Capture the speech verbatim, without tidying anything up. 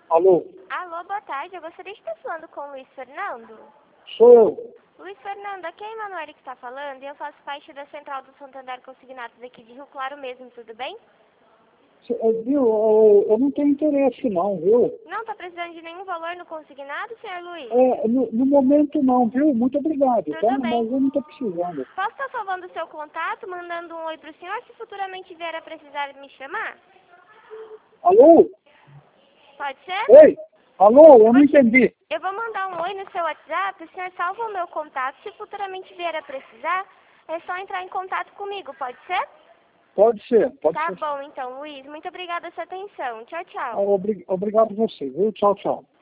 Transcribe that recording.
Alô? Alô, boa tarde. Eu gostaria de estar falando com o Luiz Fernando. Sou eu. Luiz Fernando, aqui é a Emanuele que está falando e eu faço parte da Central do Santander Consignados aqui de Rio Claro mesmo, tudo bem? Cê- eh, Viu, eu, eu não tenho interesse não, viu? Não está precisando de nenhum valor no consignado, senhor Luiz? É, no, no momento não, viu? Muito obrigado, tá? Tudo bem. Mas eu não estou precisando. Posso estar salvando o seu contato, mandando um oi para o senhor, se futuramente vier a precisar me chamar? Alô? Pode ser? Oi? Alô? Eu não Oxe, entendi. eu vou mandar um oi no seu WhatsApp, o senhor salva o meu contato, se futuramente vier a precisar, é só entrar em contato comigo, pode ser? Pode ser, pode Tá ser. bom então, Luiz. Muito obrigada pela sua atenção. Tchau, Ah, tchau. obri- Obrigado a você, viu? Tchau, tchau.